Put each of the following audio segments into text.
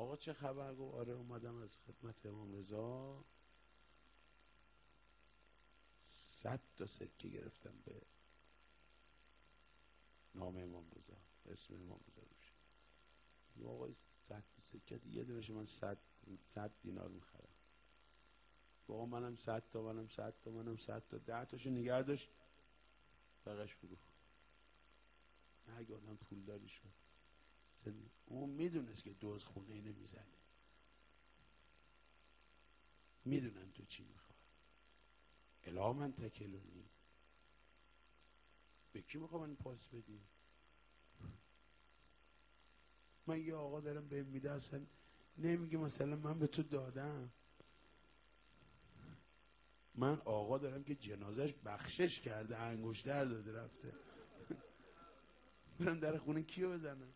آقا چه خبر؟ گفت آره اومدم از خدمت امام رضا 100 تا سکه گرفتم به نام امام رضا، اسم امام رضا روش. آقا 100 تا سکه یه دونش من 100 دینار میخرم. آقا منم 100 تا، منم 100 تا، منم 100 تا، 10 تاشو نگه داشت، بقیش فروخت. اگه آدم پول داری شد. اون میدونست که دوز خونه نمیزنه، میدونن تو چی میخواد. الا من تکلونی، به کی میخوام من پاس بدی؟ من یه آقا دارم بهم میده، اصلا نمیگه مثلا من به تو دادم. من آقا دارم که جنازش بخشش کرده، انگشتر داده رفته. برم در خونه کیو بزنم؟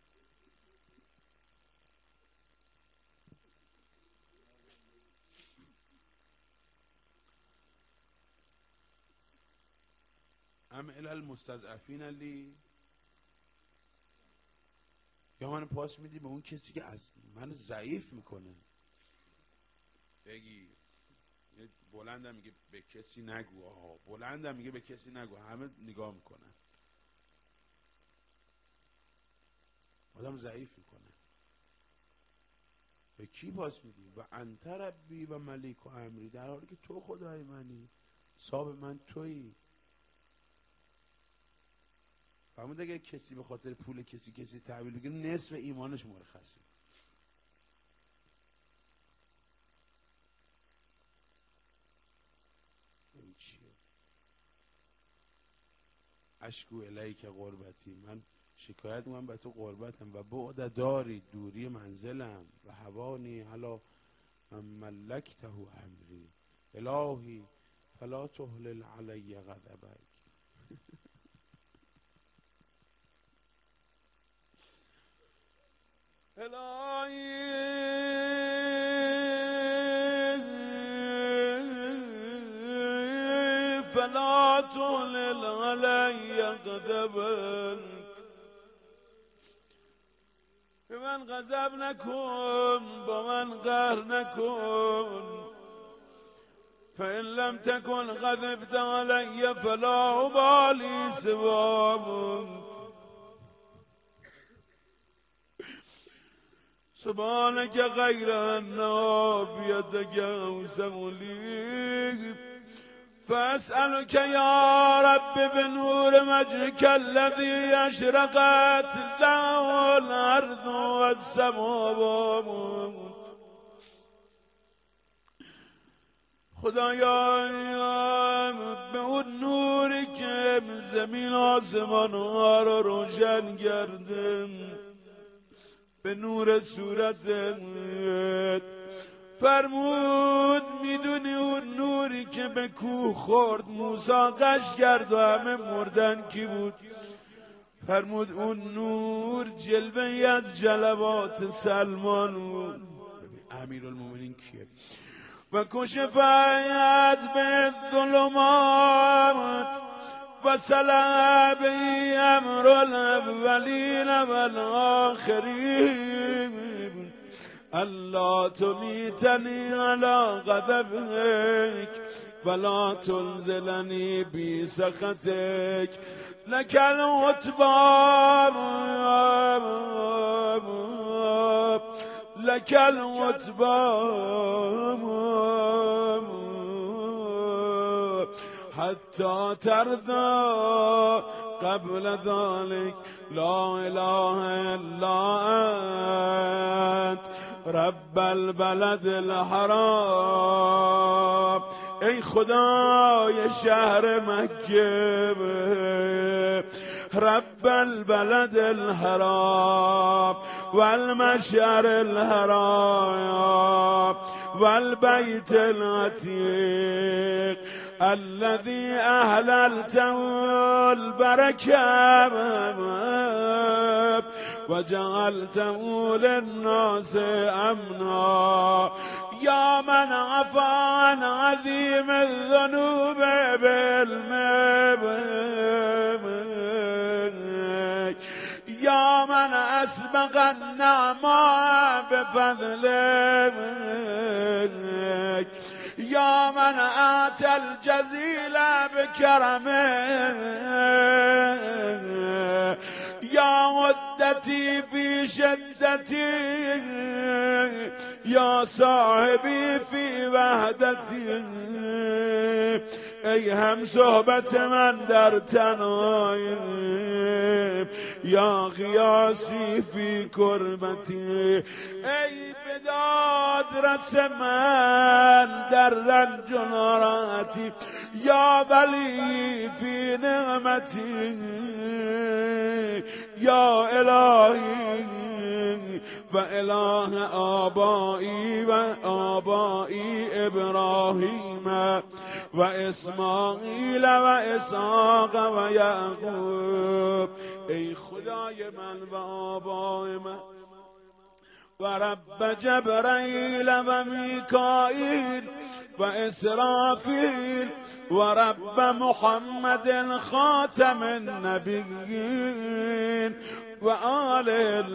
ام الی المستضعفین لی، یا من پاس میدی به اون کسی که از من ضعیف میکنه. بگی بلندم میگه به کسی نگو، آها بلندم میگه به کسی نگو، همه نگاه میکنن، آدم ضعیف میکنه. به کی پاس میدی؟ و انت ربی و ملیک و امری، در حالی که تو خدای منی، صاحب من تویی. فهمید؟ اگه کسی به خاطر پول کسی تحویل بگیره، نصف ایمانش مرخصه. این چیه؟ اشکو الیک قربتی، من شکایت من به تو قربتم، و بعد داری، دوری منزلم، و هوانی حالا من ملکته امری الهی فلا تهلل علی غضبک. الهی فلا تهلل علی غضبک، به من غضب نکن، با من قهر نکن. فإن لم تكن غضبت علی فلا أبالی سواک. سبحانك غير أن بيدك أوسم لي، فأسألك يا رب بنور وجهك الذي أشرقت له الأرض والسماوات. خدایا به اون نوری که زمین آسمان ها رو روشن کرده، به نور صورتت فرمود میدونی اون نوری که به کوه خورد موسی قش کرد و همه مردن کی بود؟ فرمود اون نور جلوه از جلوات سلمان بود. امیرالمومنین کیه؟ و کشفت به ظلمات و سلب امر الاولین و الاخرین، الله تمیتنی علی غضبک ولا تنزلنی بی سخطک، لک العتبی لك العتبى حتى ترضى، قبل ذلك لا اله الا انت رب البلد الحرام. ای خدای شهر مکه، رب البلد الحرام والمشعر الحرام والبيت العتيق الذي أهللته البركة وجعلته للناس أمنا، يا من عفا عن عظيم الذنوب بالماء، يا من اسبق النعماء بفضلك يا من أتى الجزيل بكرمك يا مدتي في شدتي يا صاحبي في وحدتي ای هم صحبت من در تنهایی یا قیاسی فی کربتی ای بداد رس من در رنج و ناراحتی یا ولی فی نعمتی یا الهی و اله آبایی و آبایی ابراهیم و اسماعیل و اسحاق و یعقوب ای خدای من و آبای من و رب جبرائیل و میکائیل و اسرافیل و رب محمد خاتم النبیین و آل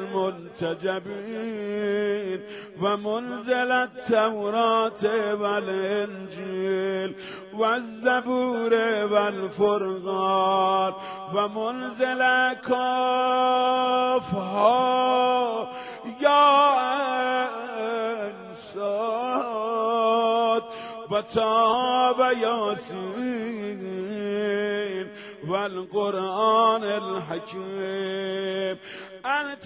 المنتجبین و منزل التورات و الانجیل و الزبور و الفرقان و منزل کافها یا انصاد و طه و یاسین و القرآن الحکیم انت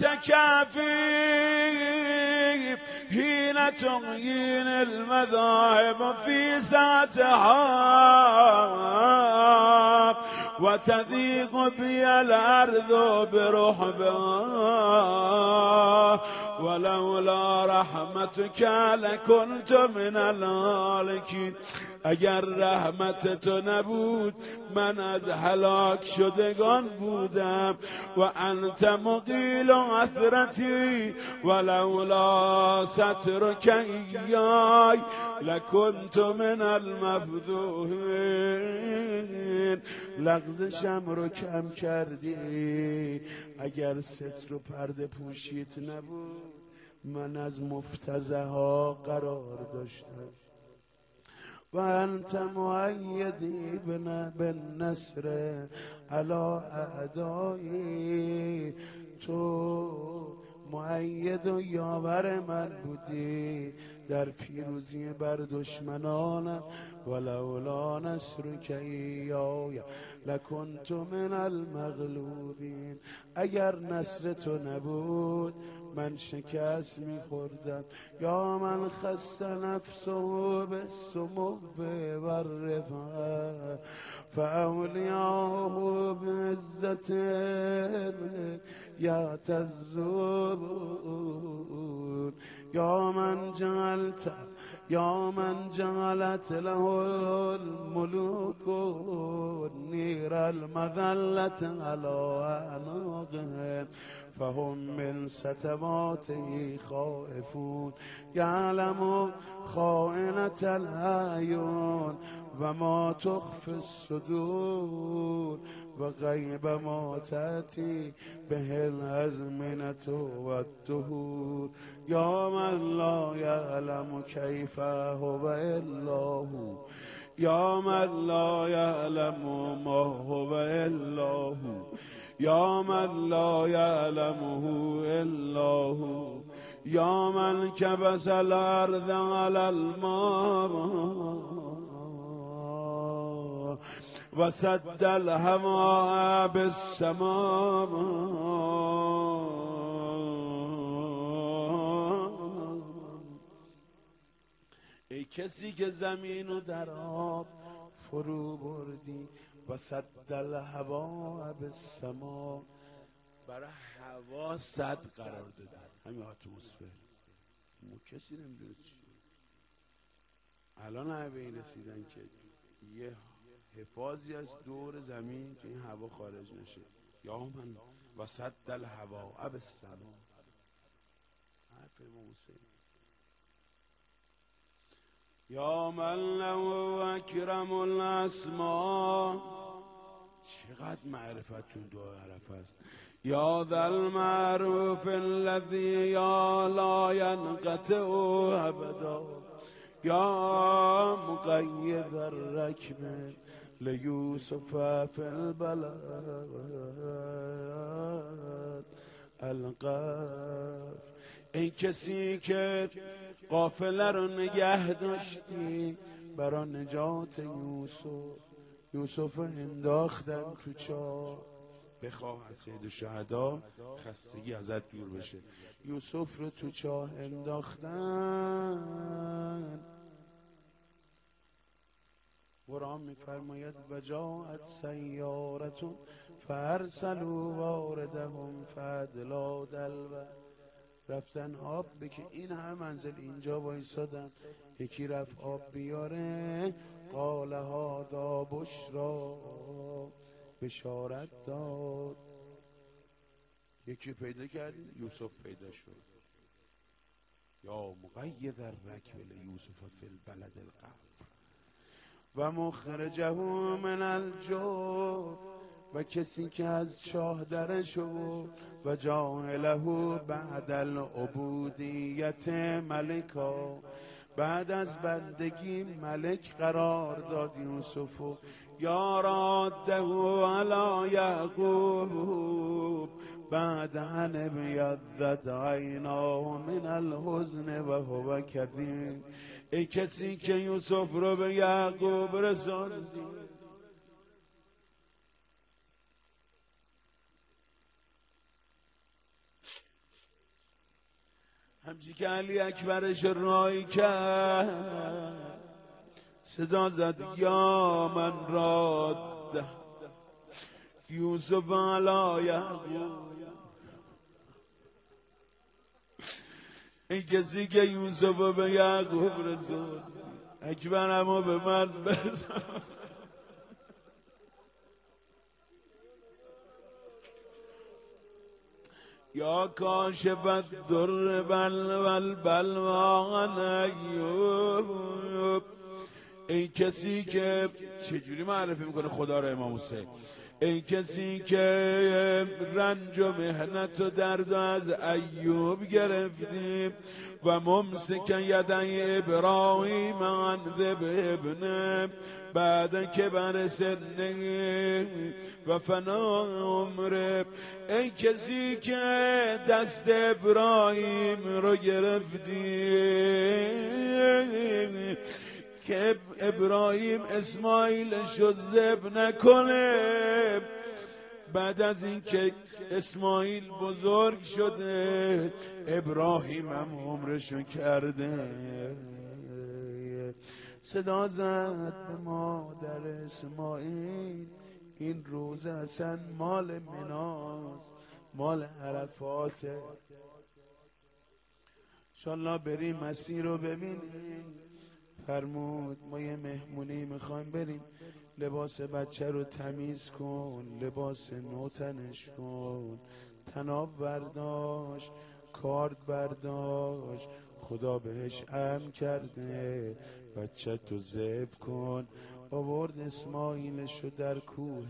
کافی حین تغیین المذاهب فی ساعتها و تضیق بی الارض برحبها ولولا رحمتك لکنت من الهالکین اگر رحمت تو نبود من از هلاک شدگان بودم و انت مقیل عثرتی ولولا سترک ایای لکنت من المفضوحین لغزشم رو کم کردی اگر ستر و پرده پوشیت نبود من از مفتضحها قرار داشتم و انت مؤیدی بالنصر علی اعدایی تو مؤید و یاور من بودی در پیروزی بر دشمنانم ولولا نصرک ایای لکنت من المغلوبین اگر نصر تو نبود من شکست میخوردم یا من خص نفسه بالسمو والرفعه فاولیاه بعزت یعتزون یا من جعلت له الملوك نیر المذلة على اعناقهم فهم من ستواته خائفون یعلم خائنة الاعین و ما تخفی الصدور و غیب ما تأتی به الازمنة و الدهور یا من لا یعلم کیف هو الا هو یا من لا یعلم ما هو الا هو یا من لا یعلمه الا هو یا من کبس الارض علی الماء و سد الهواء بالسماء ای کسی که زمین و در آب فرو بردی و سد الهواء بالسماء برای هوا صد قرار دادی همین اتمسفر کسی نمیدونه چیه الان همه به این رسیدن که یه حفاظی از دور زمین که این هوا خارج نشه یا من و سد الهواء بالسماء حرف امام حسین یا من له اکرم الاسماء چقدر معرفت تو دعا عرفه است یا ذا المعروف الذي یا لا ينقطع ابدا یا مقید الرکب لیوسف فی البلد القفر. ای کسی که قافله رو نگه داشتی برای نجات یوسف انداختن تو چاه. بخواه از سید الشهدا خستگی ازت دور بشه. یوسف رو تو چاه انداختن. قرآن میفرماید و جاءت سیارة فارسلوا واردهم فادلی دلو. رفتن آب بکن، این همه منزل اینجا وایسادن، یکی رفت آب بیاره. قال هذا بشرا، بشارت داد. یکی پیدا کردیم، یوسف پیدا شد. یا مقید الرکب لیوسف فی البلد القفر و مخرجه من الجب. و کسی که از چاه درش بود و جعله بعد العبودیت ملکا، بعد از بندگی ملک قرار داد یوسفو. یا راده علی یعقوب بعد ان بیضت عیناه من الحزن و هو کظیم. ای کسی که یوسف رو به یعقوب رساندی، همچی که علی اکبرش رای کرد، صدا زد یا من راد یوسف علی یعقوب. این کسی که یوسف به یعقوب رسول، اکبرمو به من برسون. یا کاشف الضر والبلوا عن ایوب. این کسی که چجوری معرفی میکنه خدا رو امام حسین؟ این کسی که رنج و مهنت و درد از ایوب گرفتیم و ممسک یدی ابراهیم عن ابنه بعد که بر سنه و فنا عمره. ای کسی که دست ابراهیم رو گرفتی که ابراهیم اسماعیلش رو ذبح نکنه، بعد از اینکه اسماعیل بزرگ شده ابراهیم هم عمرشو کرده. صدا زد به مادر اسماعیل این روز اصلا مال مناست، مال عرفاته. انشالله بریم مسیر رو ببینیم. فرمود ما یه مهمونی میخوایم بریم، لباس بچه رو تمیز کن، لباس نو تنش کن. تناب برداشت، کارد برداشت، خدا بهش امر کرده بچه تو ذبح کن. آورد اسماعیلشو در کوه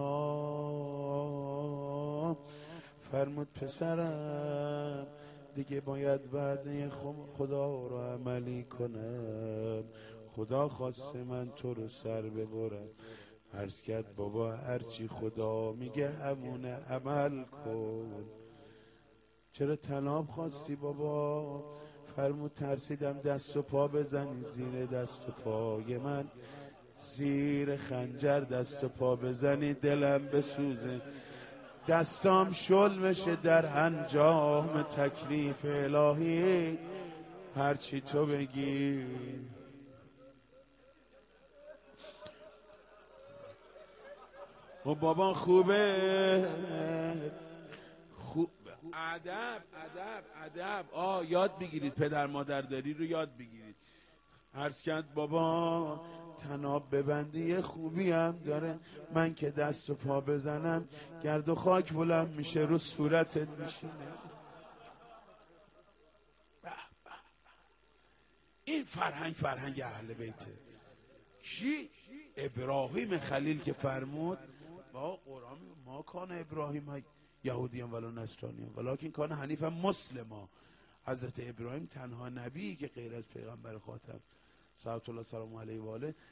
منا. فرمود پسرم دیگه باید وعده خدا رو عملی کنم. خدا خواسته من تو رو سر ببرم. عرض کرد بابا هرچی خدا میگه همونه عمل کن. چرا طلاق خواستی بابا؟ فرمود ترسیدم دست و پا بزنی زیر دست و پای من، زیر خنجر دست و پا بزنی دلم بسوزه، دستام شل بشه در انجام تکلیف الهی. هرچی تو بگی. و بابا خوبه، خوب ادب ادب ادب. یاد بگیرید، پدر مادرداری رو یاد بگیرید. عرض کرد بابا تناب ببندی خوبی هم داره، من که دست و پا بزنم گرد و خاک بلند میشه رو صورتت میشینه. این فرهنگ اهل بیته. کی؟ ابراهیم خلیل که فرمود با قرآن ما کان ابراهیم یهودیان ولا نصرانیان ولکن کان حنیفا مسلما. حضرت ابراهیم تنها نبی که غیر از پیغمبر خاتم صلوات الله سلام علیه و آله